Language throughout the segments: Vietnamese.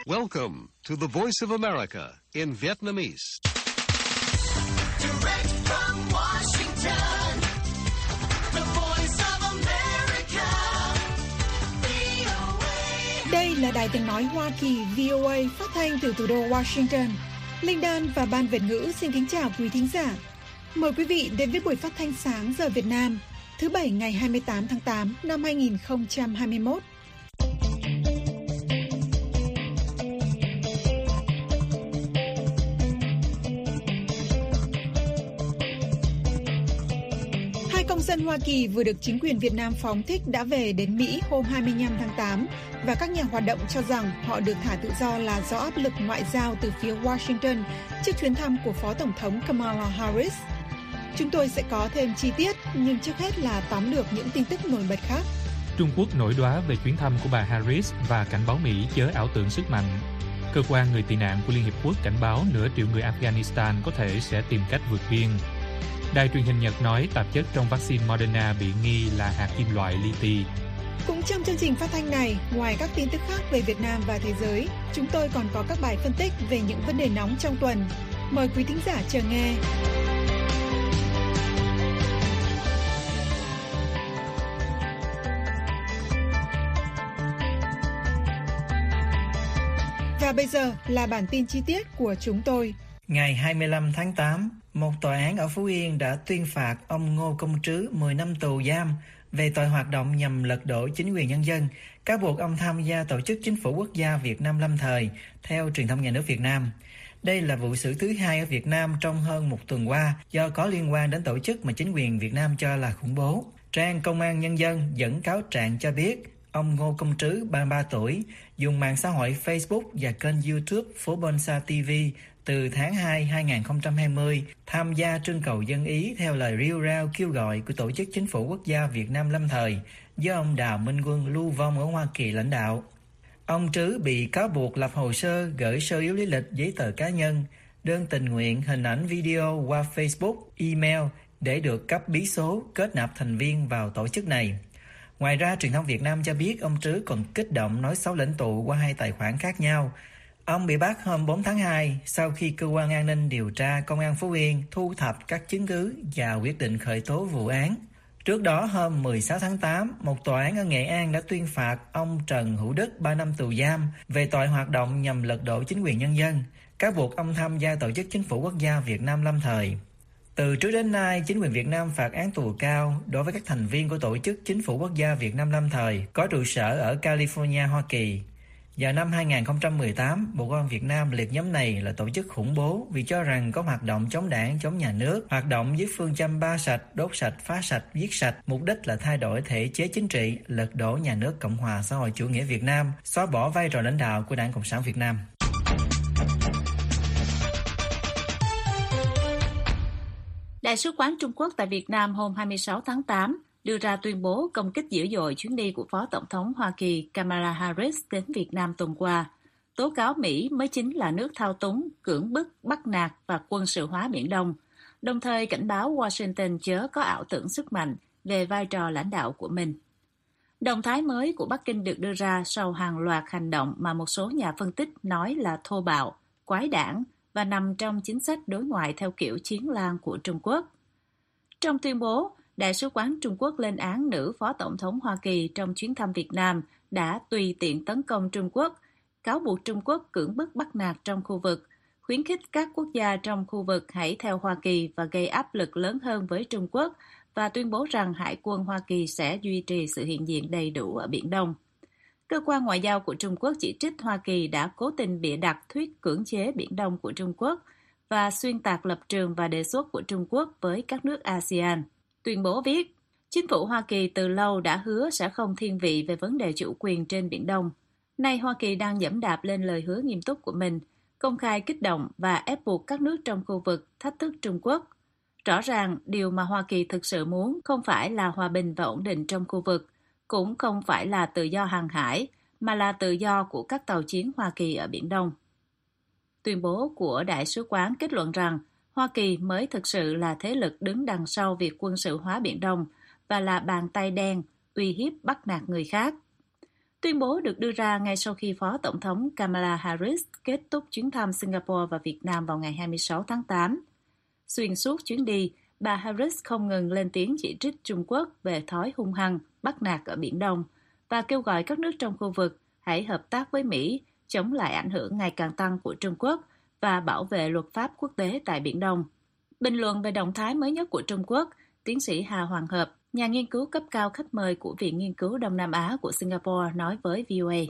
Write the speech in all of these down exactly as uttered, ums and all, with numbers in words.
Welcome to the Voice of America in Vietnamese. Direct from Washington, the Voice of America, vê o a. Đây là Đài Tiếng nói Hoa Kỳ vê o a phát thanh từ thủ đô Washington. Linh Đan và Ban Việt ngữ xin kính chào quý thính giả. Mời quý vị đến với buổi phát thanh sáng giờ Việt Nam, thứ Bảy ngày hai mươi tám tháng tám năm hai nghìn không trăm hai mươi mốt. Công dân Hoa Kỳ vừa được chính quyền Việt Nam phóng thích đã về đến Mỹ hôm hai mươi lăm tháng tám và các nhà hoạt động cho rằng họ được thả tự do là do áp lực ngoại giao từ phía Washington trước chuyến thăm của Phó Tổng thống Kamala Harris. Chúng tôi sẽ có thêm chi tiết, nhưng trước hết là tóm lược những tin tức nổi bật khác. Trung Quốc nổi đoá về chuyến thăm của bà Harris và cảnh báo Mỹ chớ ảo tưởng sức mạnh. Cơ quan người tị nạn của Liên Hiệp Quốc cảnh báo nửa triệu người Afghanistan có thể sẽ tìm cách vượt biên. Đài truyền hình Nhật nói tạp chất trong vaccine Moderna bị nghi là hạt kim loại li-ti. Cũng trong chương trình phát thanh này, ngoài các tin tức khác về Việt Nam và thế giới, chúng tôi còn có các bài phân tích về những vấn đề nóng trong tuần. Mời quý thính giả chờ nghe. Và bây giờ là bản tin chi tiết của chúng tôi. Ngày hai mươi lăm tháng tám, một tòa án ở Phú Yên đã tuyên phạt ông Ngô Công Trứ mười năm tù giam về tội hoạt động nhằm lật đổ chính quyền nhân dân, cáo buộc ông tham gia tổ chức chính phủ quốc gia Việt Nam lâm thời, theo truyền thông nhà nước Việt Nam. Đây là vụ xử thứ hai ở Việt Nam trong hơn một tuần qua do có liên quan đến tổ chức mà chính quyền Việt Nam cho là khủng bố. Trang Công an Nhân dân dẫn cáo trạng cho biết, ông Ngô Công Trứ, ba mươi ba tuổi, dùng mạng xã hội Facebook và kênh YouTube Phố Bonsa ti vi từ tháng hai năm hai nghìn không trăm hai mươi tham gia trưng cầu dân Ý theo lời rêu rao kêu gọi của Tổ chức Chính phủ Quốc gia Việt Nam lâm thời do ông Đào Minh Quân lưu vong ở Hoa Kỳ lãnh đạo. Ông Trứ bị cáo buộc lập hồ sơ gửi sơ yếu lý lịch giấy tờ cá nhân, đơn tình nguyện, hình ảnh video qua Facebook, email để được cấp bí số kết nạp thành viên vào tổ chức này. Ngoài ra, truyền thông Việt Nam cho biết ông Trứ còn kích động nói xấu lãnh tụ qua hai tài khoản khác nhau. Ông bị bắt hôm bốn tháng hai sau khi cơ quan an ninh điều tra Công an Phú Yên thu thập các chứng cứ và quyết định khởi tố vụ án. Trước đó, hôm mười sáu tháng tám, một tòa án ở Nghệ An đã tuyên phạt ông Trần Hữu Đức ba năm tù giam về tội hoạt động nhằm lật đổ chính quyền nhân dân, cáo buộc ông tham gia tổ chức chính phủ quốc gia Việt Nam lâm thời. Từ trước đến nay, chính quyền Việt Nam phạt án tù cao đối với các thành viên của tổ chức chính phủ quốc gia Việt Nam lâm thời có trụ sở ở California, Hoa Kỳ. Vào năm hai nghìn không trăm mười tám, Bộ Công an Việt Nam liệt nhóm này là tổ chức khủng bố vì cho rằng có hoạt động chống đảng, chống nhà nước, hoạt động với phương châm ba sạch, đốt sạch, phá sạch, giết sạch, mục đích là thay đổi thể chế chính trị, lật đổ nhà nước Cộng hòa xã hội chủ nghĩa Việt Nam, xóa bỏ vai trò lãnh đạo của Đảng Cộng sản Việt Nam. Đại sứ quán Trung Quốc tại Việt Nam hôm hai mươi sáu tháng tám đưa ra tuyên bố công kích dữ dội chuyến đi của Phó Tổng thống Hoa Kỳ Kamala Harris đến Việt Nam tuần qua, tố cáo Mỹ mới chính là nước thao túng, cưỡng bức, bắt nạt và quân sự hóa Biển Đông, đồng thời cảnh báo Washington chớ có ảo tưởng sức mạnh về vai trò lãnh đạo của mình. Động thái mới của Bắc Kinh được đưa ra sau hàng loạt hành động mà một số nhà phân tích nói là thô bạo, quái đản và nằm trong chính sách đối ngoại theo kiểu chiến lang của Trung Quốc. Trong tuyên bố, Đại sứ quán Trung Quốc lên án nữ Phó Tổng thống Hoa Kỳ trong chuyến thăm Việt Nam đã tùy tiện tấn công Trung Quốc, cáo buộc Trung Quốc cưỡng bức bắt nạt trong khu vực, khuyến khích các quốc gia trong khu vực hãy theo Hoa Kỳ và gây áp lực lớn hơn với Trung Quốc, và tuyên bố rằng Hải quân Hoa Kỳ sẽ duy trì sự hiện diện đầy đủ ở Biển Đông. Cơ quan ngoại giao của Trung Quốc chỉ trích Hoa Kỳ đã cố tình bịa đặt thuyết cưỡng chế Biển Đông của Trung Quốc và xuyên tạc lập trường và đề xuất của Trung Quốc với các nước a sê an. Tuyên bố viết, chính phủ Hoa Kỳ từ lâu đã hứa sẽ không thiên vị về vấn đề chủ quyền trên Biển Đông. Nay Hoa Kỳ đang giẫm đạp lên lời hứa nghiêm túc của mình, công khai kích động và ép buộc các nước trong khu vực thách thức Trung Quốc. Rõ ràng, điều mà Hoa Kỳ thực sự muốn không phải là hòa bình và ổn định trong khu vực, cũng không phải là tự do hàng hải, mà là tự do của các tàu chiến Hoa Kỳ ở Biển Đông. Tuyên bố của Đại sứ quán kết luận rằng Hoa Kỳ mới thực sự là thế lực đứng đằng sau việc quân sự hóa Biển Đông và là bàn tay đen, uy hiếp bắt nạt người khác. Tuyên bố được đưa ra ngay sau khi Phó Tổng thống Kamala Harris kết thúc chuyến thăm Singapore và Việt Nam vào ngày hai mươi sáu tháng tám. Xuyên suốt chuyến đi, bà Harris không ngừng lên tiếng chỉ trích Trung Quốc về thói hung hăng, bắt nạt ở Biển Đông và kêu gọi các nước trong khu vực hãy hợp tác với Mỹ, chống lại ảnh hưởng ngày càng tăng của Trung Quốc và bảo vệ luật pháp quốc tế tại Biển Đông. Bình luận về động thái mới nhất của Trung Quốc, tiến sĩ Hà Hoàng Hợp, nhà nghiên cứu cấp cao khách mời của Viện Nghiên cứu Đông Nam Á của Singapore nói với vê o a.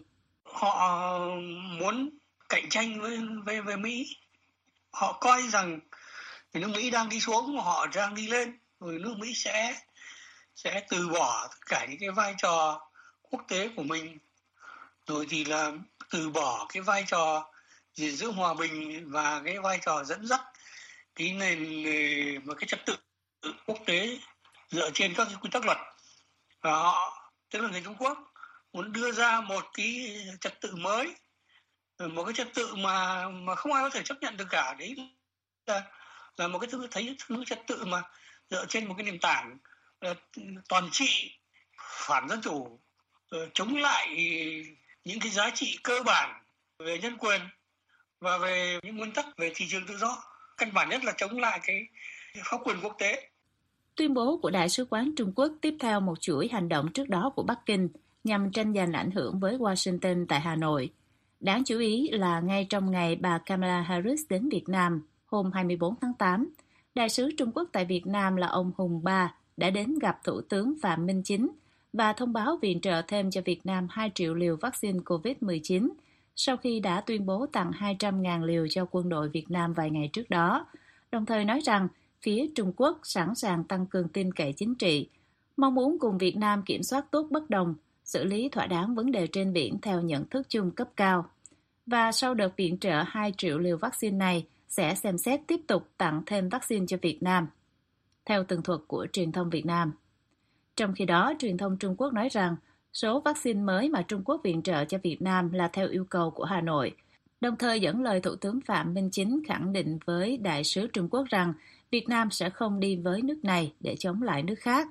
Họ muốn cạnh tranh với, với, với Mỹ. Họ coi rằng nước Mỹ đang đi xuống mà họ đang đi lên. Rồi nước Mỹ sẽ, sẽ từ bỏ tất cả những cái vai trò quốc tế của mình. Rồi thì là từ bỏ cái vai trò gìn giữ hòa bình và cái vai trò dẫn dắt cái nền và cái trật tự quốc tế dựa trên các cái quy tắc luật. Và họ, tức là người Trung Quốc, muốn đưa ra một cái trật tự mới, một cái trật tự mà mà không ai có thể chấp nhận được cả. Đấy là là một cái thứ thấy thứ trật tự mà dựa trên một cái nền tảng uh, toàn trị, phản dân chủ, uh, chống lại những cái giá trị cơ bản về nhân quyền và về những nguyên tắc về thị trường tự do. Căn bản nhất là chống lại cái pháp quyền quốc tế. Tuyên bố của Đại sứ quán Trung Quốc tiếp theo một chuỗi hành động trước đó của Bắc Kinh nhằm tranh giành ảnh hưởng với Washington tại Hà Nội. Đáng chú ý là ngay trong ngày bà Kamala Harris đến Việt Nam, hôm hai mươi bốn tháng tám, Đại sứ Trung Quốc tại Việt Nam là ông Hùng Ba đã đến gặp Thủ tướng Phạm Minh Chính và thông báo viện trợ thêm cho Việt Nam hai triệu liều vaccine covid mười chín sau khi đã tuyên bố tặng hai trăm nghìn liều cho quân đội Việt Nam vài ngày trước đó, đồng thời nói rằng phía Trung Quốc sẵn sàng tăng cường tin cậy chính trị, mong muốn cùng Việt Nam kiểm soát tốt bất đồng, xử lý thỏa đáng vấn đề trên biển theo nhận thức chung cấp cao. Và sau đợt viện trợ hai triệu liều vaccine này, sẽ xem xét tiếp tục tặng thêm vaccine cho Việt Nam, theo tường thuật của truyền thông Việt Nam. Trong khi đó, truyền thông Trung Quốc nói rằng số vaccine mới mà Trung Quốc viện trợ cho Việt Nam là theo yêu cầu của Hà Nội, đồng thời dẫn lời Thủ tướng Phạm Minh Chính khẳng định với Đại sứ Trung Quốc rằng Việt Nam sẽ không đi với nước này để chống lại nước khác.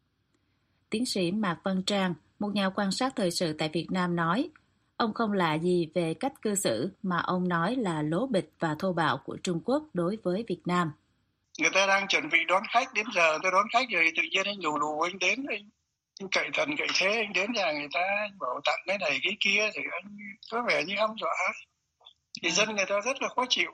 Tiến sĩ Mạc Văn Trang, một nhà quan sát thời sự tại Việt Nam nói, ông không lạ gì về cách cư xử mà ông nói là lố bịch và thô bạo của Trung Quốc đối với Việt Nam. Người ta đang chuẩn bị đón khách, đến giờ tôi đón khách rồi tự nhiên anh nhủ đủ anh đến, anh, anh cậy thần cậy thế, anh đến nhà người ta anh bảo tặng cái này cái kia thì anh có vẻ như hăm dọa. Thì dân người ta rất là khó chịu.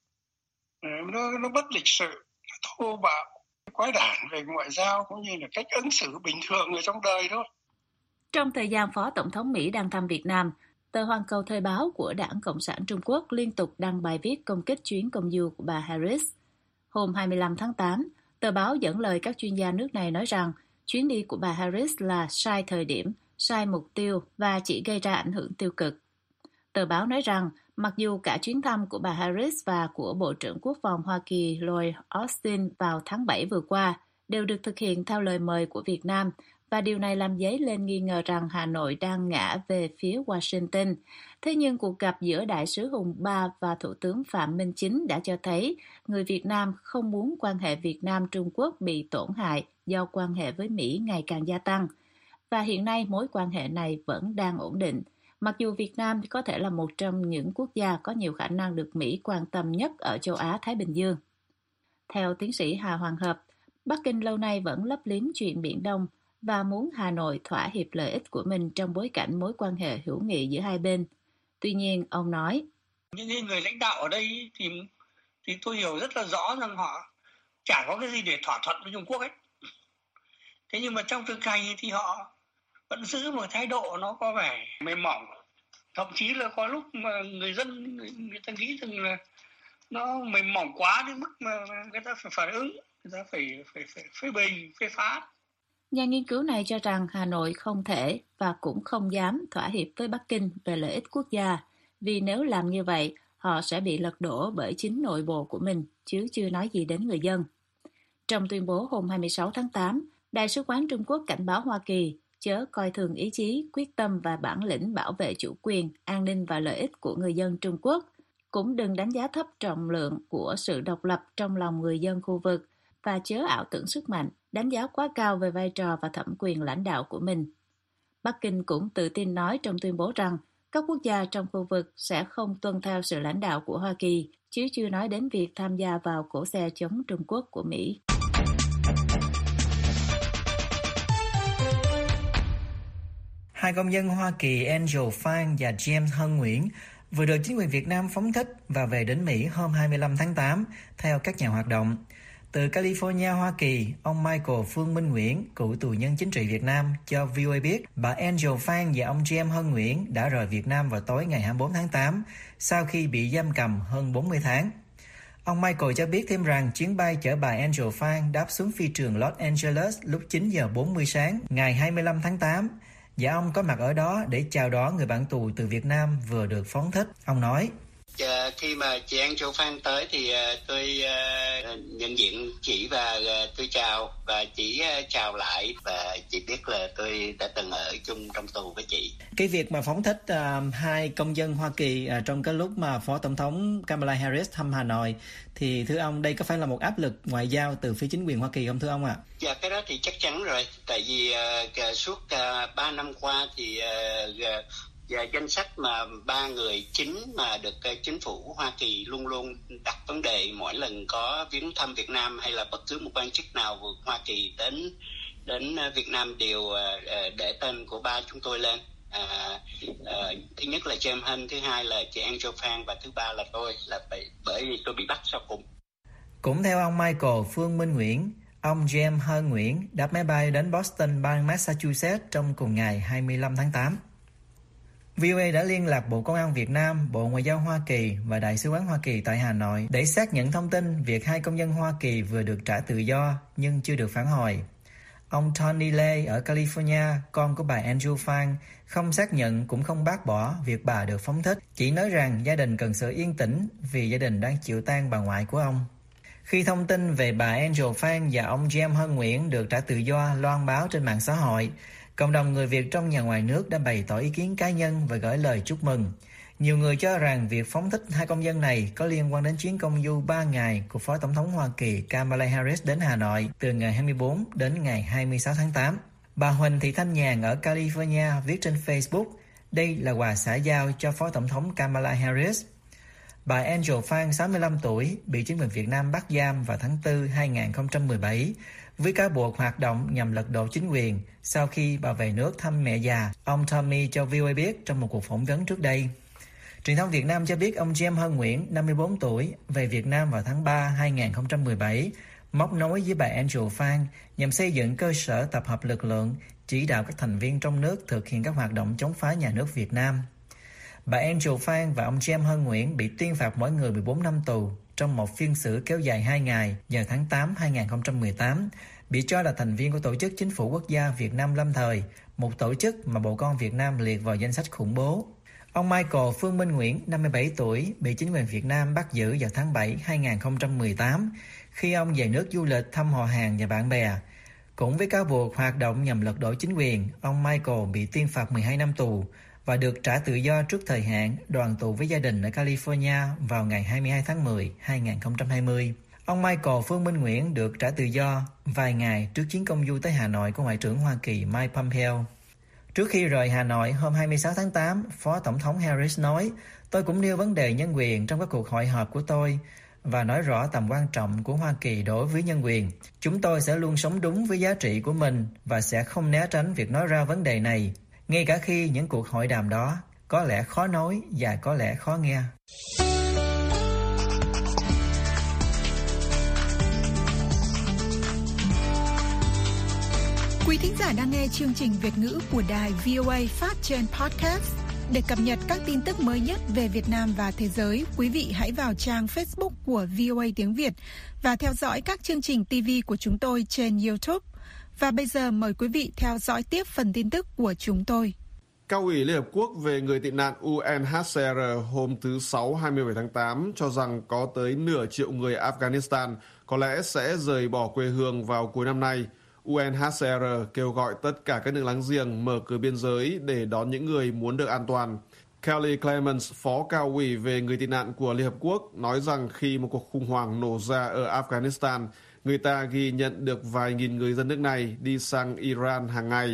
Nó, nó bất lịch sự, thô bạo, quái đản về ngoại giao cũng như là cách ứng xử bình thường ở trong đời thôi. Trong thời gian Phó Tổng thống Mỹ đang thăm Việt Nam, tờ Hoàn Cầu Thời báo của Đảng Cộng sản Trung Quốc liên tục đăng bài viết công kích chuyến công du của bà Harris. Hôm hai mươi lăm tháng tám, tờ báo dẫn lời các chuyên gia nước này nói rằng chuyến đi của bà Harris là sai thời điểm, sai mục tiêu và chỉ gây ra ảnh hưởng tiêu cực. Tờ báo nói rằng mặc dù cả chuyến thăm của bà Harris và của Bộ trưởng Quốc phòng Hoa Kỳ Lloyd Austin vào tháng bảy vừa qua đều được thực hiện theo lời mời của Việt Nam, và điều này làm dấy lên nghi ngờ rằng Hà Nội đang ngã về phía Washington. Thế nhưng cuộc gặp giữa Đại sứ Hùng Ba và Thủ tướng Phạm Minh Chính đã cho thấy người Việt Nam không muốn quan hệ Việt Nam-Trung Quốc bị tổn hại do quan hệ với Mỹ ngày càng gia tăng. Và hiện nay mối quan hệ này vẫn đang ổn định, mặc dù Việt Nam có thể là một trong những quốc gia có nhiều khả năng được Mỹ quan tâm nhất ở châu Á-Thái Bình Dương. Theo tiến sĩ Hà Hoàng Hợp, Bắc Kinh lâu nay vẫn lấp liếm chuyện Biển Đông và muốn Hà Nội thỏa hiệp lợi ích của mình trong bối cảnh mối quan hệ hữu nghị giữa hai bên. Tuy nhiên, ông nói, những người lãnh đạo ở đây thì, thì tôi hiểu rất là rõ rằng họ chả có cái gì để thỏa thuận với Trung Quốc ấy. Thế nhưng mà trong thực hành thì họ vẫn giữ một thái độ nó có vẻ mềm mỏng. Thậm chí là có lúc mà người dân người, người ta nghĩ rằng là nó mềm mỏng quá đến mức mà người ta phải phản ứng, người ta phải phải phải phê bình, phê phán. Nhà nghiên cứu này cho rằng Hà Nội không thể và cũng không dám thỏa hiệp với Bắc Kinh về lợi ích quốc gia, vì nếu làm như vậy, họ sẽ bị lật đổ bởi chính nội bộ của mình, chứ chưa nói gì đến người dân. Trong tuyên bố hôm hai mươi sáu tháng tám, Đại sứ quán Trung Quốc cảnh báo Hoa Kỳ chớ coi thường ý chí, quyết tâm và bản lĩnh bảo vệ chủ quyền, an ninh và lợi ích của người dân Trung Quốc, cũng đừng đánh giá thấp trọng lượng của sự độc lập trong lòng người dân khu vực và chớ ảo tưởng sức mạnh, đánh giá quá cao về vai trò và thẩm quyền lãnh đạo của mình. Bắc Kinh cũng tự tin nói trong tuyên bố rằng các quốc gia trong khu vực sẽ không tuân theo sự lãnh đạo của Hoa Kỳ, chứ chưa nói đến việc tham gia vào cỗ xe chống Trung Quốc của Mỹ. Hai công dân Hoa Kỳ Angel Phan và James Hân Nguyễn vừa được chính quyền Việt Nam phóng thích và về đến Mỹ hôm hai mươi lăm tháng tám, theo các nhà hoạt động. Từ California, Hoa Kỳ, ông Michael Phương Minh Nguyễn, cựu tù nhân chính trị Việt Nam, cho vê o a biết bà Angel Phan và ông James Hân Nguyễn đã rời Việt Nam vào tối ngày hai mươi bốn tháng tám sau khi bị giam cầm hơn bốn mươi tháng. Ông Michael cho biết thêm rằng chuyến bay chở bà Angel Phan đáp xuống phi trường Los Angeles lúc chín giờ bốn mươi sáng ngày hai mươi lăm tháng tám, và ông có mặt ở đó để chào đón người bạn tù từ Việt Nam vừa được phóng thích. Ông nói: À, khi mà chị Angel Phan tới thì uh, tôi uh, nhận diện chị và uh, tôi chào, và chị uh, chào lại, và chị biết là tôi đã từng ở chung trong tù với chị. Cái việc mà phóng thích uh, hai công dân Hoa Kỳ uh, trong cái lúc mà Phó Tổng thống Kamala Harris thăm Hà Nội, thì thưa ông, đây có phải là một áp lực ngoại giao từ phía chính quyền Hoa Kỳ không thưa ông ạ? À? Dạ, cái đó thì chắc chắn rồi, tại vì uh, suốt uh, ba năm qua thì uh, uh, và danh sách mà ba người chính mà được uh, chính phủ Hoa Kỳ luôn luôn đặt vấn đề mỗi lần có viếng thăm Việt Nam, hay là bất cứ một quan chức nào của Hoa Kỳ đến đến uh, Việt Nam đều uh, uh, để tên của ba chúng tôi lên. Uh, uh, thứ nhất là James Hân, thứ hai là chị Angel Phan, và thứ ba là tôi, là bởi, bởi vì tôi bị bắt sau cùng. Cũng theo ông Michael Phương Minh Nguyễn, ông James Hân Nguyễn đáp máy bay đến Boston, bang Massachusetts trong cùng ngày hai mươi lăm tháng tám. vê o a đã liên lạc Bộ Công an Việt Nam, Bộ Ngoại giao Hoa Kỳ và Đại sứ quán Hoa Kỳ tại Hà Nội để xác nhận thông tin việc hai công dân Hoa Kỳ vừa được trả tự do nhưng chưa được phản hồi. Ông Tony Lay ở California, con của bà Angel Phan, không xác nhận cũng không bác bỏ việc bà được phóng thích, chỉ nói rằng gia đình cần sự yên tĩnh vì gia đình đang chịu tang bà ngoại của ông. Khi thông tin về bà Angel Phan và ông James Hân Nguyễn được trả tự do loan báo trên mạng xã hội, cộng đồng người Việt trong và ngoài nước đã bày tỏ ý kiến cá nhân và gửi lời chúc mừng. Nhiều người cho rằng việc phóng thích hai công dân này có liên quan đến chuyến công du ba ngày của Phó Tổng thống Hoa Kỳ Kamala Harris đến Hà Nội từ ngày hai mươi bốn đến ngày hai mươi sáu tháng tám. Bà Huỳnh Thị Thanh Nhàn ở California viết trên Facebook, đây là quà xã giao cho Phó Tổng thống Kamala Harris. Bà Angel Phan, sáu mươi lăm tuổi, bị chính quyền Việt Nam bắt giam vào tháng tư hai không một bảy với cáo buộc hoạt động nhằm lật đổ chính quyền sau khi bà về nước thăm mẹ già, ông Tommy cho vê o a biết trong một cuộc phỏng vấn trước đây. Truyền thông Việt Nam cho biết ông James Hân Nguyễn, năm mươi bốn tuổi, về Việt Nam vào tháng ba hai không một bảy, móc nối với bà Angel Phan nhằm xây dựng cơ sở tập hợp lực lượng, chỉ đạo các thành viên trong nước thực hiện các hoạt động chống phá nhà nước Việt Nam. Bà Angel Phan và ông James Hân Nguyễn bị tuyên phạt mỗi người mười bốn năm tù trong một phiên xử kéo dài hai ngày vào tháng tám hai không một tám, bị cho là thành viên của Tổ chức Chính phủ Quốc gia Việt Nam lâm thời, một tổ chức mà Bộ Công an Việt Nam liệt vào danh sách khủng bố. Ông Michael Phương Minh Nguyễn, năm mươi bảy tuổi, bị chính quyền Việt Nam bắt giữ vào tháng bảy hai không một tám khi ông về nước du lịch thăm họ hàng và bạn bè. Cũng với cáo buộc hoạt động nhằm lật đổ chính quyền, ông Michael bị tuyên phạt mười hai năm tù và được trả tự do trước thời hạn, đoàn tụ với gia đình ở California vào ngày hai mươi hai tháng mười hai không hai không. Ông Michael Phương Minh Nguyễn được trả tự do vài ngày trước chuyến công du tới Hà Nội của Ngoại trưởng Hoa Kỳ Mike Pompeo. Trước khi rời Hà Nội hôm hai mươi sáu tháng tám, Phó Tổng thống Harris nói, tôi cũng nêu vấn đề nhân quyền trong các cuộc hội họp của tôi và nói rõ tầm quan trọng của Hoa Kỳ đối với nhân quyền. Chúng tôi sẽ luôn sống đúng với giá trị của mình và sẽ không né tránh việc nói ra vấn đề này, ngay cả khi những cuộc hội đàm đó có lẽ khó nói và có lẽ khó nghe. Quý thính giả đang nghe chương trình Việt ngữ của đài vê o a phát trên podcast. Để cập nhật các tin tức mới nhất về Việt Nam và thế giới, quý vị hãy vào trang Facebook của vê o a tiếng Việt và theo dõi các chương trình ti vi của chúng tôi trên YouTube. Và bây giờ mời quý vị theo dõi tiếp phần tin tức của chúng tôi. Cao ủy Liên Hợp Quốc về người tị nạn u en hát xê rờ hôm thứ Sáu hai mươi bảy tháng tám cho rằng có tới nửa triệu người Afghanistan có lẽ sẽ rời bỏ quê hương vào cuối năm nay. u en hát xê rờ kêu gọi tất cả các nước láng giềng mở cửa biên giới để đón những người muốn được an toàn. Kelly Clements, phó cao ủy về người tị nạn của Liên Hợp Quốc, nói rằng khi một cuộc khủng hoảng nổ ra ở Afghanistan, người ta ghi nhận được vài nghìn người dân nước này đi sang Iran hàng ngày,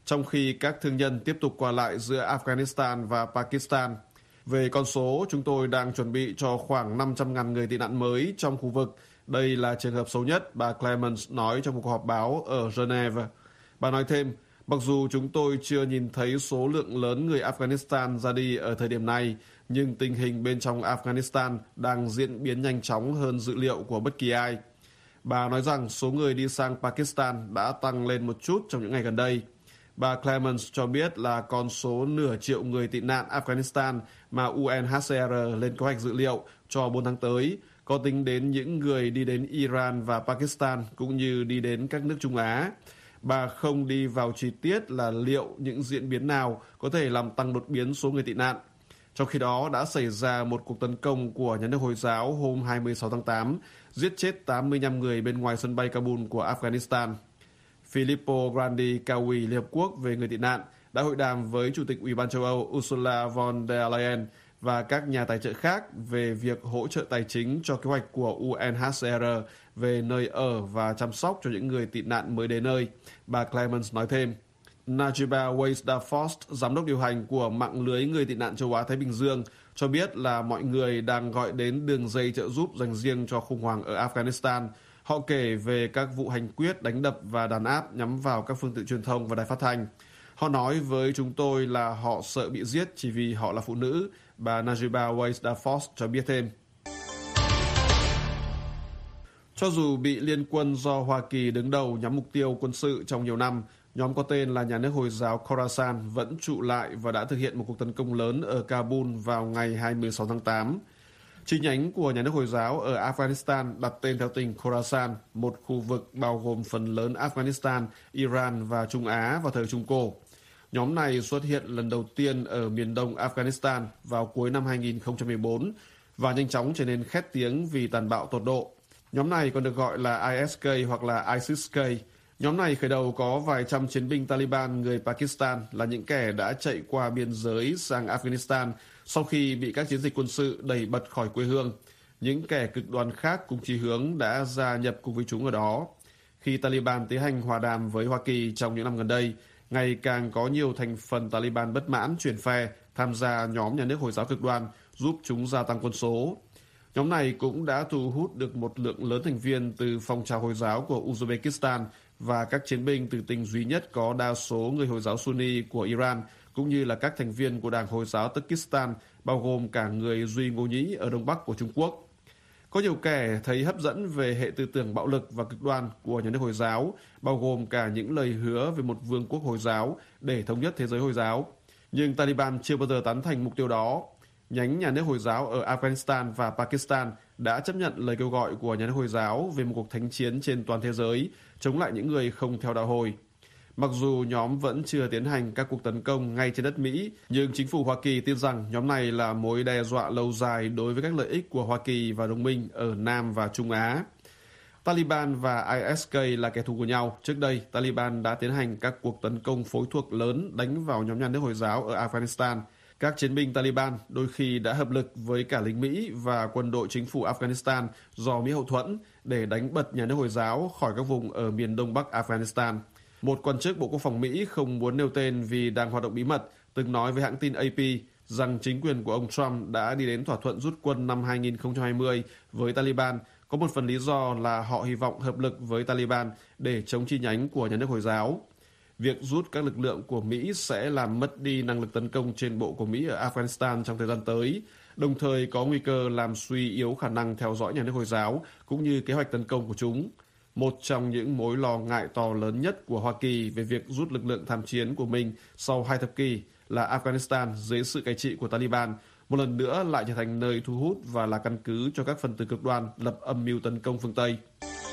trong khi các thương nhân tiếp tục qua lại giữa Afghanistan và Pakistan. Về con số, chúng tôi đang chuẩn bị cho khoảng năm trăm nghìn người tị nạn mới trong khu vực. Đây là trường hợp xấu nhất, bà Clements nói trong một cuộc họp báo ở Geneva. Bà nói thêm, mặc dù chúng tôi chưa nhìn thấy số lượng lớn người Afghanistan ra đi ở thời điểm này, nhưng tình hình bên trong Afghanistan đang diễn biến nhanh chóng hơn dự liệu của bất kỳ ai. Bà nói rằng số người đi sang Pakistan đã tăng lên một chút trong những ngày gần đây. Bà Clements cho biết là con số nửa triệu người tị nạn Afghanistan mà U N H C R lên kế hoạch dự liệu cho bốn tháng tới, có tính đến những người đi đến Iran và Pakistan cũng như đi đến các nước Trung Á. Bà không đi vào chi tiết là liệu những diễn biến nào có thể làm tăng đột biến số người tị nạn. Trong khi đó đã xảy ra một cuộc tấn công của nhà nước Hồi giáo hôm hai mươi sáu tháng tám, giết chết tám mươi lăm người bên ngoài sân bay Kabul của Afghanistan. Filippo Grandi, cao ủy Liên Hợp Quốc về người tị nạn, đã hội đàm với Chủ tịch Ủy ban châu Âu Ursula von der Leyen và các nhà tài trợ khác về việc hỗ trợ tài chính cho kế hoạch của U N H C R về nơi ở và chăm sóc cho những người tị nạn mới đến nơi. Bà Clements nói thêm. Najiba Weisdorf, giám đốc điều hành của mạng lưới người tị nạn châu Á-Thái Bình Dương, cho biết là mọi người đang gọi đến đường dây trợ giúp dành riêng cho khủng hoảng ở Afghanistan. Họ kể về các vụ hành quyết, đánh đập và đàn áp nhắm vào các phương tiện truyền thông và đài phát thanh. Họ nói với chúng tôi là họ sợ bị giết chỉ vì họ là phụ nữ, bà Najiba Weisdorf cho biết thêm. Cho dù bị liên quân do Hoa Kỳ đứng đầu nhắm mục tiêu quân sự trong nhiều năm, nhóm có tên là nhà nước Hồi giáo Khorasan vẫn trụ lại và đã thực hiện một cuộc tấn công lớn ở Kabul vào ngày hai mươi sáu tháng tám. Chi nhánh của nhà nước Hồi giáo ở Afghanistan đặt tên theo tỉnh Khorasan, một khu vực bao gồm phần lớn Afghanistan, Iran và Trung Á vào thời Trung Cổ. Nhóm này xuất hiện lần đầu tiên ở miền đông Afghanistan vào cuối năm hai nghìn không trăm mười bốn và nhanh chóng trở nên khét tiếng vì tàn bạo tột độ. Nhóm này còn được gọi là I S K hoặc là ISIS-K. Nhóm này khởi đầu có vài trăm chiến binh Taliban người Pakistan là những kẻ đã chạy qua biên giới sang Afghanistan sau khi bị các chiến dịch quân sự đẩy bật khỏi quê hương. Những kẻ cực đoan khác cùng chí hướng đã gia nhập cùng với chúng ở đó. Khi Taliban tiến hành hòa đàm với Hoa Kỳ trong những năm gần đây, ngày càng có nhiều thành phần Taliban bất mãn chuyển phe tham gia nhóm nhà nước Hồi giáo cực đoan, giúp chúng gia tăng quân số. Nhóm này cũng đã thu hút được một lượng lớn thành viên từ phong trào Hồi giáo của Uzbekistan và các chiến binh từ tỉnh duy nhất có đa số người Hồi giáo Sunni của Iran, cũng như là các thành viên của Đảng Hồi giáo Turkestan, bao gồm cả người Duy Ngô Nhĩ ở Đông Bắc của Trung Quốc. Có nhiều kẻ thấy hấp dẫn về hệ tư tưởng bạo lực và cực đoan của nhà nước Hồi giáo, bao gồm cả những lời hứa về một vương quốc Hồi giáo để thống nhất thế giới Hồi giáo. Nhưng Taliban chưa bao giờ tán thành mục tiêu đó. Nhánh nhà nước Hồi giáo ở Afghanistan và Pakistan đã chấp nhận lời kêu gọi của nhà nước Hồi giáo về một cuộc thánh chiến trên toàn thế giới, chống lại những người không theo đạo Hồi. Mặc dù nhóm vẫn chưa tiến hành các cuộc tấn công ngay trên đất Mỹ, nhưng chính phủ Hoa Kỳ tin rằng nhóm này là mối đe dọa lâu dài đối với các lợi ích của Hoa Kỳ và đồng minh ở Nam và Trung Á. Taliban và I S K là kẻ thù của nhau. Trước đây, Taliban đã tiến hành các cuộc tấn công phối thuộc lớn đánh vào nhóm nhà nước Hồi giáo ở Afghanistan. Các chiến binh Taliban đôi khi đã hợp lực với cả lính Mỹ và quân đội chính phủ Afghanistan do Mỹ hậu thuẫn để đánh bật nhà nước Hồi giáo khỏi các vùng ở miền đông bắc Afghanistan. Một quan chức Bộ Quốc phòng Mỹ không muốn nêu tên vì đang hoạt động bí mật, từng nói với hãng tin A P rằng chính quyền của ông Trump đã đi đến thỏa thuận rút quân năm hai nghìn không trăm hai mươi với Taliban, có một phần lý do là họ hy vọng hợp lực với Taliban để chống chi nhánh của nhà nước Hồi giáo. Việc rút các lực lượng của Mỹ sẽ làm mất đi năng lực tấn công trên bộ của Mỹ ở Afghanistan trong thời gian tới, đồng thời có nguy cơ làm suy yếu khả năng theo dõi nhà nước Hồi giáo cũng như kế hoạch tấn công của chúng. Một trong những mối lo ngại to lớn nhất của Hoa Kỳ về việc rút lực lượng tham chiến của mình sau hai thập kỷ là Afghanistan dưới sự cai trị của Taliban, một lần nữa lại trở thành nơi thu hút và là căn cứ cho các phần tử cực đoan lập âm mưu tấn công phương Tây.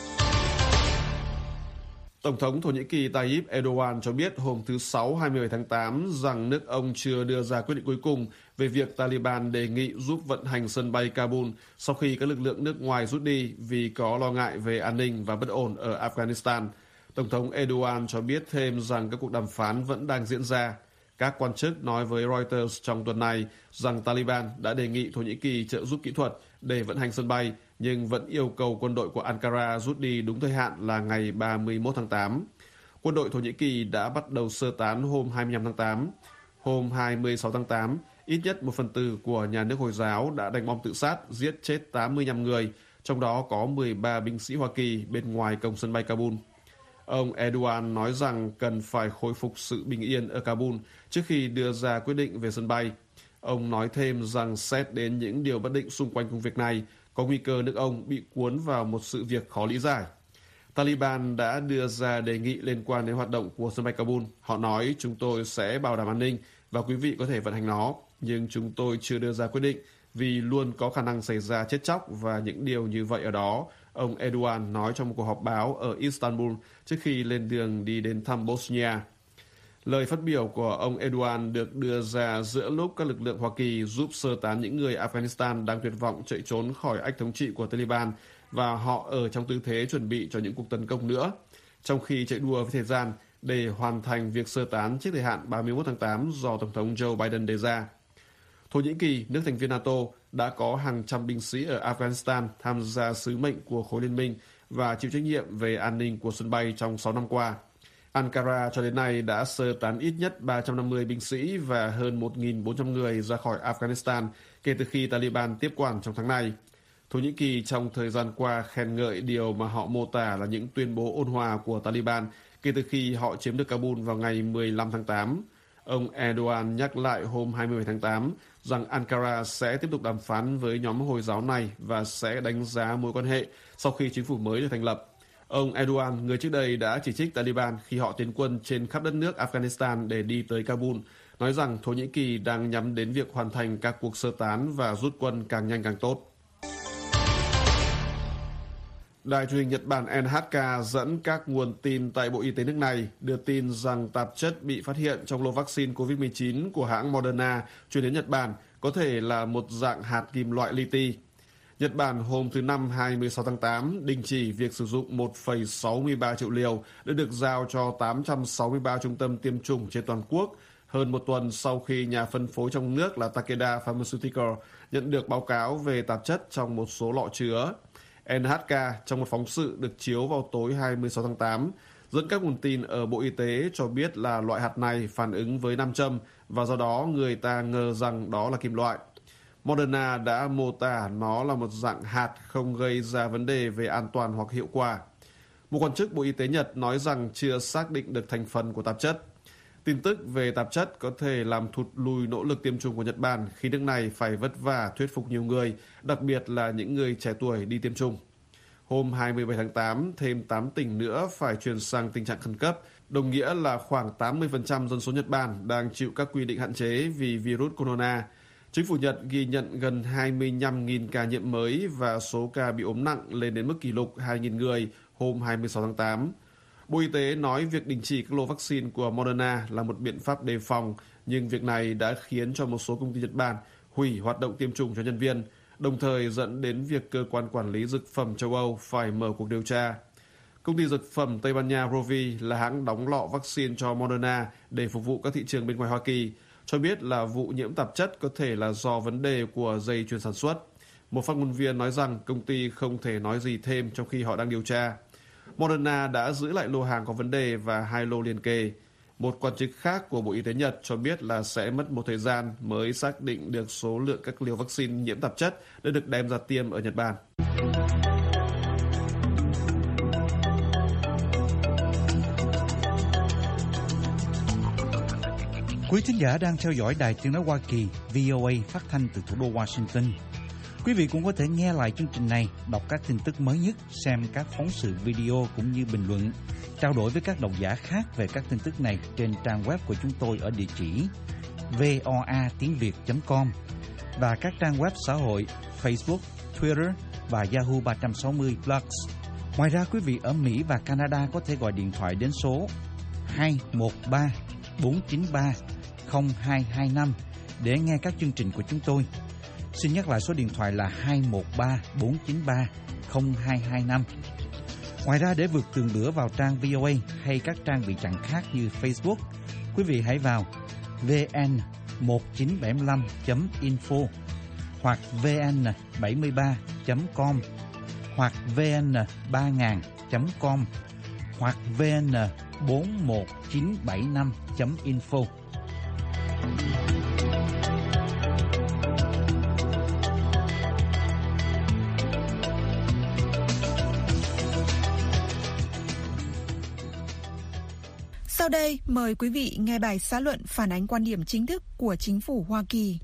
Tổng thống Thổ Nhĩ Kỳ Tayyip Erdogan cho biết hôm thứ Sáu hai mươi bảy tháng tám rằng nước ông chưa đưa ra quyết định cuối cùng về việc Taliban đề nghị giúp vận hành sân bay Kabul sau khi các lực lượng nước ngoài rút đi vì có lo ngại về an ninh và bất ổn ở Afghanistan. Tổng thống Erdogan cho biết thêm rằng các cuộc đàm phán vẫn đang diễn ra. Các quan chức nói với Reuters trong tuần này rằng Taliban đã đề nghị Thổ Nhĩ Kỳ trợ giúp kỹ thuật để vận hành sân bay, nhưng vẫn yêu cầu quân đội của Ankara rút đi đúng thời hạn là ngày ba mươi mốt tháng tám. Quân đội Thổ Nhĩ Kỳ đã bắt đầu sơ tán hôm hai mươi lăm tháng tám. Hôm hai mươi sáu tháng tám, ít nhất một phần tư của nhà nước Hồi giáo đã đánh bom tự sát, giết chết tám mươi lăm người, trong đó có mười ba binh sĩ Hoa Kỳ bên ngoài cổng sân bay Kabul. Ông Erdogan nói rằng cần phải khôi phục sự bình yên ở Kabul trước khi đưa ra quyết định về sân bay. Ông nói thêm rằng xét đến những điều bất định xung quanh công việc này, có nguy cơ nước ông bị cuốn vào một sự việc khó lý giải. Taliban đã đưa ra đề nghị liên quan đến hoạt động của sân bay Kabul. Họ nói chúng tôi sẽ bảo đảm an ninh và quý vị có thể vận hành nó, nhưng chúng tôi chưa đưa ra quyết định vì luôn có khả năng xảy ra chết chóc và những điều như vậy ở đó, ông Erdogan nói trong một cuộc họp báo ở Istanbul trước khi lên đường đi đến thăm Bosnia. Lời phát biểu của ông Erdogan được đưa ra giữa lúc các lực lượng Hoa Kỳ giúp sơ tán những người Afghanistan đang tuyệt vọng chạy trốn khỏi ách thống trị của Taliban và họ ở trong tư thế chuẩn bị cho những cuộc tấn công nữa, trong khi chạy đua với thời gian để hoàn thành việc sơ tán trước thời hạn ba mươi mốt tháng tám do Tổng thống Joe Biden đề ra. Thổ Nhĩ Kỳ, nước thành viên NATO, đã có hàng trăm binh sĩ ở Afghanistan tham gia sứ mệnh của khối liên minh và chịu trách nhiệm về an ninh của sân bay trong sáu năm qua. Ankara cho đến nay đã sơ tán ít nhất ba trăm năm mươi binh sĩ và hơn một nghìn bốn trăm người ra khỏi Afghanistan kể từ khi Taliban tiếp quản trong tháng này. Thổ Nhĩ Kỳ trong thời gian qua khen ngợi điều mà họ mô tả là những tuyên bố ôn hòa của Taliban kể từ khi họ chiếm được Kabul vào ngày mười lăm tháng tám. Ông Erdogan nhắc lại hôm hai mươi bảy tháng tám rằng Ankara sẽ tiếp tục đàm phán với nhóm Hồi giáo này và sẽ đánh giá mối quan hệ sau khi chính phủ mới được thành lập. Ông Erdogan, người trước đây đã chỉ trích Taliban khi họ tiến quân trên khắp đất nước Afghanistan để đi tới Kabul, nói rằng Thổ Nhĩ Kỳ đang nhắm đến việc hoàn thành các cuộc sơ tán và rút quân càng nhanh càng tốt. Đài truyền hình Nhật Bản en hát ca dẫn các nguồn tin tại Bộ Y tế nước này đưa tin rằng tạp chất bị phát hiện trong lô vaccine covid mười chín của hãng Moderna chuyển đến Nhật Bản có thể là một dạng hạt kim loại li-ti. Nhật Bản hôm thứ Năm hai mươi sáu tháng tám đình chỉ việc sử dụng một phẩy sáu mươi ba triệu liều đã được giao cho tám trăm sáu mươi ba trung tâm tiêm chủng trên toàn quốc, hơn một tuần sau khi nhà phân phối trong nước là Takeda Pharmaceutical nhận được báo cáo về tạp chất trong một số lọ chứa. en hát ca trong một phóng sự được chiếu vào tối hai mươi sáu tháng tám dẫn các nguồn tin ở Bộ Y tế cho biết là loại hạt này phản ứng với nam châm và do đó người ta ngờ rằng đó là kim loại. Moderna đã mô tả nó là một dạng hạt không gây ra vấn đề về an toàn hoặc hiệu quả. Một quan chức Bộ Y tế Nhật nói rằng chưa xác định được thành phần của tạp chất. Tin tức về tạp chất có thể làm thụt lùi nỗ lực tiêm chủng của Nhật Bản khi nước này phải vất vả thuyết phục nhiều người, đặc biệt là những người trẻ tuổi đi tiêm chủng. Hôm hai mươi bảy tháng tám, thêm tám tỉnh nữa phải chuyển sang tình trạng khẩn cấp, đồng nghĩa là khoảng tám mươi phần trăm dân số Nhật Bản đang chịu các quy định hạn chế vì virus corona. Chính phủ Nhật ghi nhận gần hai mươi lăm nghìn ca nhiễm mới và số ca bị ốm nặng lên đến mức kỷ lục hai nghìn người hôm hai mươi sáu tháng tám. Bộ Y tế nói việc đình chỉ các lô vaccine của Moderna là một biện pháp đề phòng, nhưng việc này đã khiến cho một số công ty Nhật Bản hủy hoạt động tiêm chủng cho nhân viên, đồng thời dẫn đến việc cơ quan quản lý dược phẩm châu Âu phải mở cuộc điều tra. Công ty dược phẩm Tây Ban Nha Rovi là hãng đóng lọ vaccine cho Moderna để phục vụ các thị trường bên ngoài Hoa Kỳ, cho biết là vụ nhiễm tạp chất có thể là do vấn đề của dây chuyền sản xuất. Một phát ngôn viên nói rằng công ty không thể nói gì thêm trong khi họ đang điều tra. Moderna đã giữ lại lô hàng có vấn đề và hai lô liền kề. Một quan chức khác của Bộ Y tế Nhật cho biết là sẽ mất một thời gian mới xác định được số lượng các liều vaccine nhiễm tạp chất đã được đem ra tiêm ở Nhật Bản. Quý thính giả đang theo dõi Đài Tiếng nói Hoa Kỳ vê o a phát thanh từ thủ đô Washington. Quý vị cũng có thể nghe lại chương trình này, đọc các tin tức mới nhất, xem các phóng sự video cũng như bình luận, trao đổi với các độc giả khác về các tin tức này trên trang web của chúng tôi ở địa chỉ voa tiếng việt chấm com và các trang web xã hội Facebook, Twitter và Yahoo ba trăm sáu mươi Plus. Ngoài ra, quý vị ở Mỹ và Canada có thể gọi điện thoại đến số hai một ba bốn chín ba không hai hai năm để nghe các chương trình của chúng tôi. Xin nhắc lại số điện thoại là hai một ba bốn chín ba không hai hai năm. Ngoài ra, để vượt tường lửa vào trang vê o a hay các trang bị chặn khác như Facebook, quý vị hãy vào vn một chín bảy năm chấm info hoặc vn bảy mươi ba chấm com hoặc vn ba nghìn chấm com hoặc vn bốn một chín bảy năm chấm info. Sau đây, mời quý vị nghe bài xã luận phản ánh quan điểm chính thức của chính phủ Hoa Kỳ.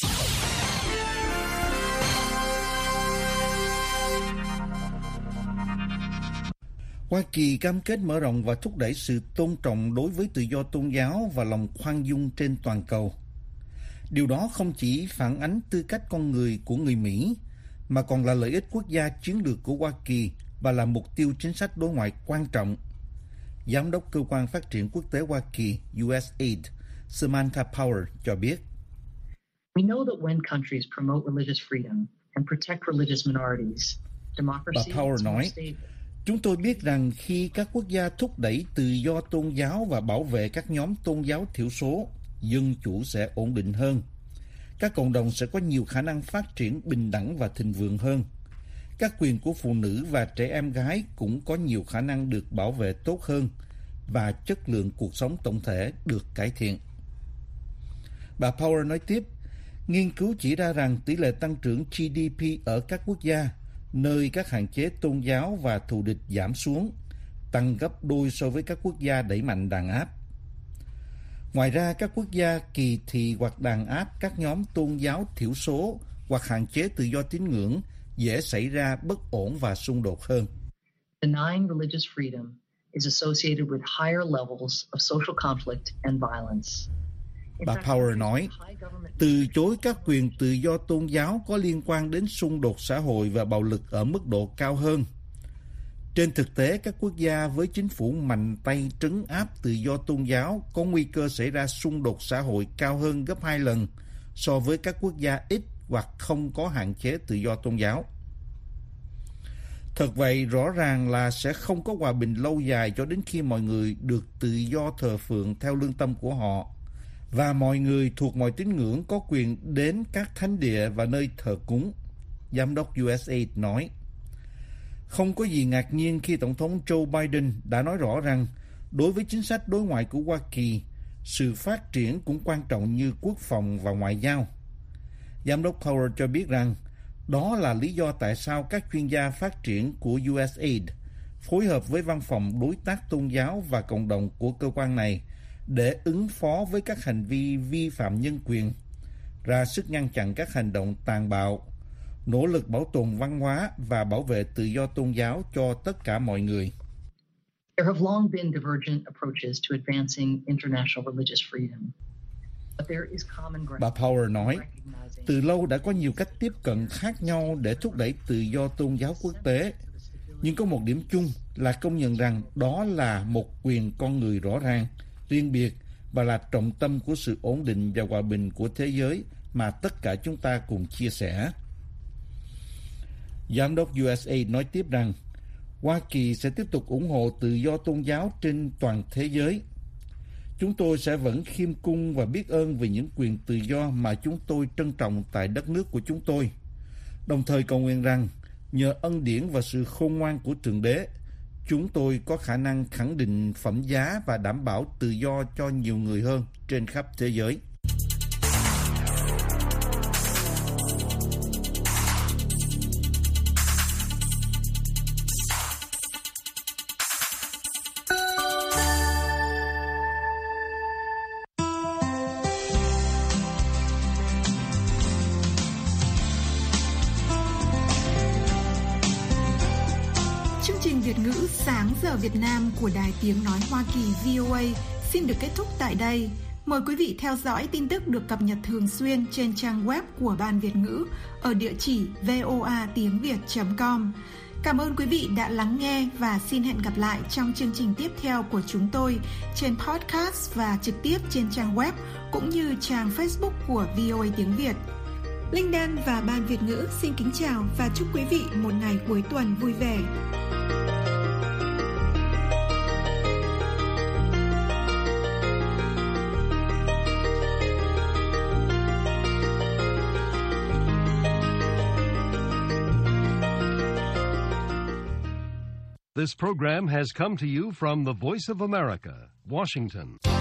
Hoa Kỳ cam kết mở rộng và thúc đẩy sự tôn trọng đối với tự do tôn giáo và lòng khoan dung trên toàn cầu. Điều đó không chỉ phản ánh tư cách con người của người Mỹ, mà còn là lợi ích quốc gia chiến lược của Hoa Kỳ và là mục tiêu chính sách đối ngoại quan trọng. Giám đốc Cơ quan Phát triển Quốc tế Hoa Kỳ U S A I D Samantha Power cho biết. We know that when countries promote religious freedom and protect religious minorities, democracy Bà Power is more nói, stable. chúng tôi biết rằng khi các quốc gia thúc đẩy tự do tôn giáo và bảo vệ các nhóm tôn giáo thiểu số, dân chủ sẽ ổn định hơn. Các cộng đồng sẽ có nhiều khả năng phát triển bình đẳng và thịnh vượng hơn. Các quyền của phụ nữ và trẻ em gái cũng có nhiều khả năng được bảo vệ tốt hơn và chất lượng cuộc sống tổng thể được cải thiện. Bà Power nói tiếp, nghiên cứu chỉ ra rằng tỷ lệ tăng trưởng G D P ở các quốc gia nơi các hạn chế tôn giáo và thù địch giảm xuống, tăng gấp đôi so với các quốc gia đẩy mạnh đàn áp. Ngoài ra, các quốc gia kỳ thị hoặc đàn áp các nhóm tôn giáo thiểu số hoặc hạn chế tự do tín ngưỡng dễ xảy ra bất ổn và xung đột hơn. Denying religious freedom is associated with higher levels of social conflict and violence. In Bà fact, Power nói, high government từ chối các quyền tự do tôn giáo có liên quan đến xung đột xã hội và bạo lực ở mức độ cao hơn. Trên thực tế, các quốc gia với chính phủ mạnh tay trấn áp tự do tôn giáo có nguy cơ xảy ra xung đột xã hội cao hơn gấp hai lần so với các quốc gia ít hoặc không có hạn chế tự do tôn giáo. Thật vậy, rõ ràng là sẽ không có hòa bình lâu dài cho đến khi mọi người được tự do thờ phượng theo lương tâm của họ, và mọi người thuộc mọi tín ngưỡng có quyền đến các thánh địa và nơi thờ cúng, Giám đốc U S A I D nói. Không có gì ngạc nhiên khi Tổng thống Joe Biden đã nói rõ rằng đối với chính sách đối ngoại của Hoa Kỳ, sự phát triển cũng quan trọng như quốc phòng và ngoại giao. Giám đốc Power cho biết rằng đó là lý do tại sao các chuyên gia phát triển của U S A I D phối hợp với văn phòng đối tác tôn giáo và cộng đồng của cơ quan này để ứng phó với các hành vi vi phạm nhân quyền, ra sức ngăn chặn các hành động tàn bạo, nỗ lực bảo tồn văn hóa và bảo vệ tự do tôn giáo cho tất cả mọi người. There have long been divergent approaches to advancing international religious freedom. But there is common ground. Bà Power nói, recognizing từ lâu đã có nhiều cách tiếp cận khác nhau để thúc đẩy tự do tôn giáo quốc tế, nhưng có một điểm chung là công nhận rằng đó là một quyền con người rõ ràng, riêng biệt và là trọng tâm của sự ổn định và hòa bình của thế giới mà tất cả chúng ta cùng chia sẻ. Giám đốc U S A I D nói tiếp rằng Hoa Kỳ sẽ tiếp tục ủng hộ tự do tôn giáo trên toàn thế giới. Chúng tôi sẽ vẫn khiêm cung và biết ơn về những quyền tự do mà chúng tôi trân trọng tại đất nước của chúng tôi. Đồng thời cầu nguyện rằng nhờ ân điển và sự khôn ngoan của Thượng Đế, chúng tôi có khả năng khẳng định phẩm giá và đảm bảo tự do cho nhiều người hơn trên khắp thế giới. Chương trình Việt ngữ Sáng giờ Việt Nam của Đài Tiếng Nói Hoa Kỳ V O A xin được kết thúc tại đây. Mời quý vị theo dõi tin tức được cập nhật thường xuyên trên trang web của Ban Việt ngữ ở địa chỉ voa tiếng việt chấm com. Cảm ơn quý vị đã lắng nghe và xin hẹn gặp lại trong chương trình tiếp theo của chúng tôi trên podcast và trực tiếp trên trang web cũng như trang Facebook của V O A Tiếng Việt. Linh Đan và Ban Việt ngữ xin kính chào và chúc quý vị một ngày cuối tuần vui vẻ. This program has come to you from the Voice of America, Washington.